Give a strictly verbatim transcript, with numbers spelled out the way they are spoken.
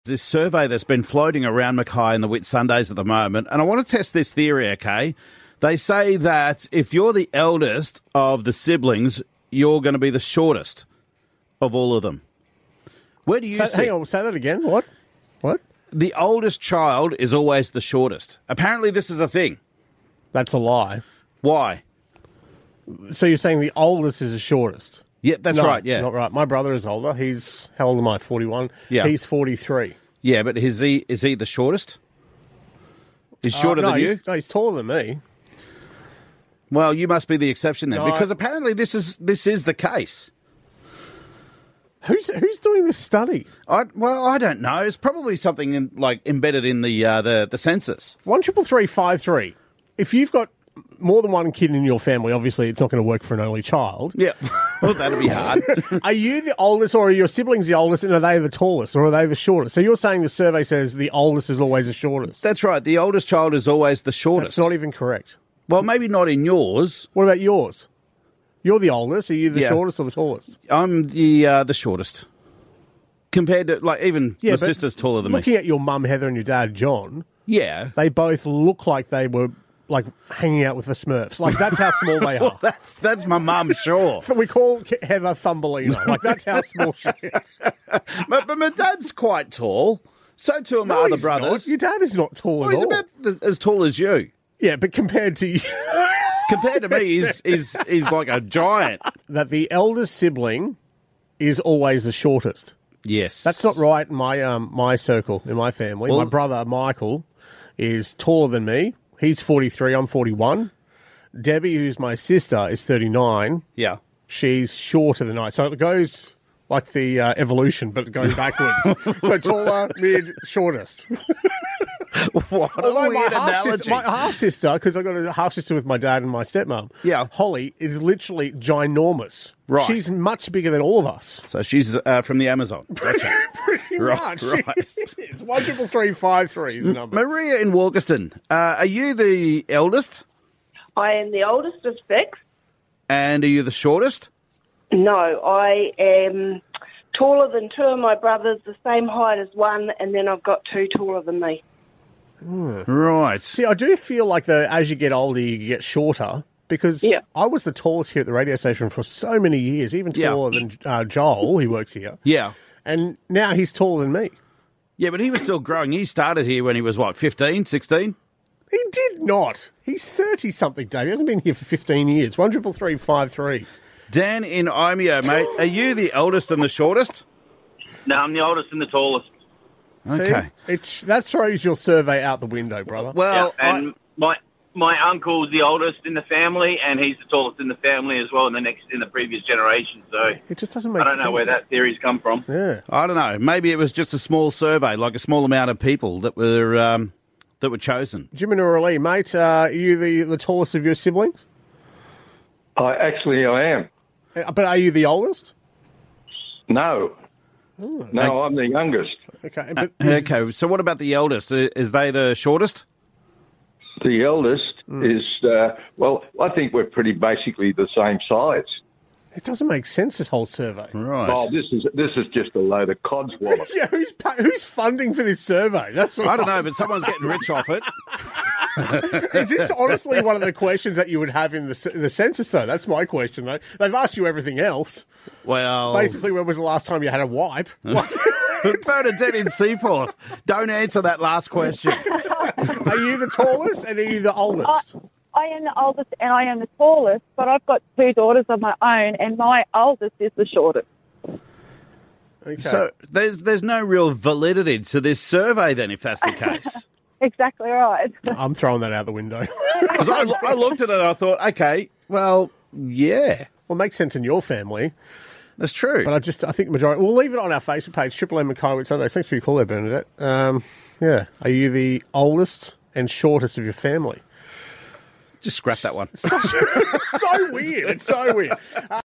This survey that's been floating around Mackay and the Whit Sundays at the moment, and I want to test this theory, okay? They say that if you're the eldest of the siblings, you're going to be the shortest of all of them. Where do you Say, see? hang on, say that again. What? What? The oldest child is always the shortest. Apparently this is a thing. That's a lie. Why? So you're saying the oldest is the shortest? Yeah, that's No, right, yeah. Not right. My brother is older. He's, how old am I? forty-one? Yeah. He's forty-three. Yeah, but is he, is he the shortest? He's shorter Uh, no, than you? he's, no, he's taller than me. Well, you must be the exception then, No, because I- apparently this is this is the case. Who's who's doing this study? I, well, I don't know. It's probably something in, like embedded in the uh, the the census. One triple three five three. If you've got more than one kid in your family, obviously it's not going to work for an only child. Yeah, well, that'd be hard. Are you the oldest, or are your siblings the oldest, and are they the tallest, or are they the shortest? So you're saying the survey says the oldest is always the shortest. That's right. The oldest child is always the shortest. That's not even correct. Well, maybe not in yours. What about yours? You're the oldest. Are you the Yeah. shortest or the tallest? I'm the uh, the shortest compared to like even Yeah, my but sister's taller than me. Looking at your mum Heather and your dad John, Yeah, they both look like they were like hanging out with the Smurfs. Like that's how small they are. that's that's my mum, sure. We call Heather Thumbelina. Like that's how small she is. but, but my dad's quite tall. So too are my No, other he's brothers. not. Your dad is not tall Well, at he's all. about th- as tall as you. Yeah, but compared to you, Compared to me, he's, he's, he's like a giant. that the eldest sibling is always the shortest. Yes. That's not right in my um my circle, in my family. Well- my brother Michael is taller than me. He's forty-three, I'm forty-one. Debbie, who's my sister, is thirty-nine. Yeah. She's shorter than I. So it goes like the uh, evolution, but going backwards. So taller, mid, shortest. What a Although my weird half analogy. sister, my half sister, because I've got a half sister with my dad and my stepmom. Yeah. Holly is literally ginormous. Right. She's much bigger than all of us. So she's uh, from the Amazon. Gotcha. Pretty Right, much. right. It's one triple three five three is the number. Maria in Walkerston, uh, are you the eldest? I am the oldest of six. And are you the shortest? No, I am taller than two of my brothers, the same height as one, and then I've got two taller than me. Right. See, I do feel like though, as you get older, you get shorter. Because Yeah. I was the tallest here at the radio station for so many years, even Yeah. taller than uh, Joel, who works here. Yeah. And now he's taller than me. Yeah, but he was still growing. He started here when he was, what, fifteen, sixteen? He did not. He's thirty-something, Dave. He hasn't been here for fifteen years. one triple three five three. Dan in Imeo, mate, are you the eldest and the shortest? No, I'm the oldest and the tallest. Okay. See? It's, that throws your survey out the window, brother. Well, Yeah, and I- my my uncle's the oldest in the family, and he's the tallest in the family as well in the next in the previous generation. So It just doesn't make I sense. don't know where that theory's come from. Yeah. I don't know. Maybe it was just a small survey, like a small amount of people that were um, that were chosen. Jim and Aurelie, mate, uh, are you the, the tallest of your siblings? I actually I am. Uh, But are you the oldest? No. No, I'm the youngest. Okay. But Okay, so what about the eldest? Uh, Is they the shortest? The eldest is, uh, well, I think we're pretty basically the same size. It doesn't make sense, this whole survey. Right. Oh, this is this is just a load of codswallop. Yeah, who's pa- who's funding for this survey? That's what I don't know, but someone's getting rich off it. Is this honestly one of the questions that you would have in the c- the census, though? That's my question, though. They've asked you everything else. Well, Basically, when was the last time you had a wipe? Like, Bernadette in Seaforth, don't answer that last question. are you the tallest and are you the oldest? I am the oldest and I am the tallest, but I've got two daughters of my own, and my oldest is the shortest. Okay. So there's there's no real validity to this survey then, if that's the case. Exactly right. I'm throwing that out the window. 'Cause I, I looked at it and I thought, okay, well, yeah, Well, it makes sense in your family, that's true. but I just I think the majority. We'll leave it on our Facebook page, Triple M Mackay with Sundays. Thanks for your call there, Bernadette. Um, yeah, are you the oldest and shortest of your family? Just scrap that one. So weird. It's so weird.